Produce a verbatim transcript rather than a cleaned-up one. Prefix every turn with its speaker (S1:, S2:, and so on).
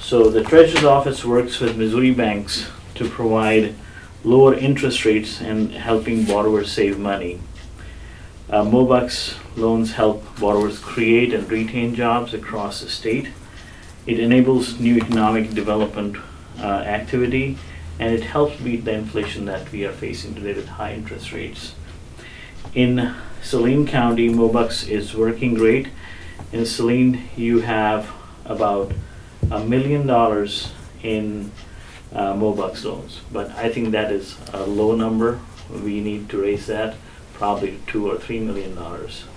S1: So the Treasurer's Office works with Missouri banks to provide lower interest rates and helping borrowers save money. Uh, MoBucks loans help borrowers create and retain jobs across the state. It enables new economic development uh, activity, and it helps beat the inflation that we are facing today with high interest rates. In Saline County, MoBucks is working great. In Saline, you have about a million dollars in uh, MoBucks loans, but I think that is a low number. We need to raise that probably to two or three million dollars.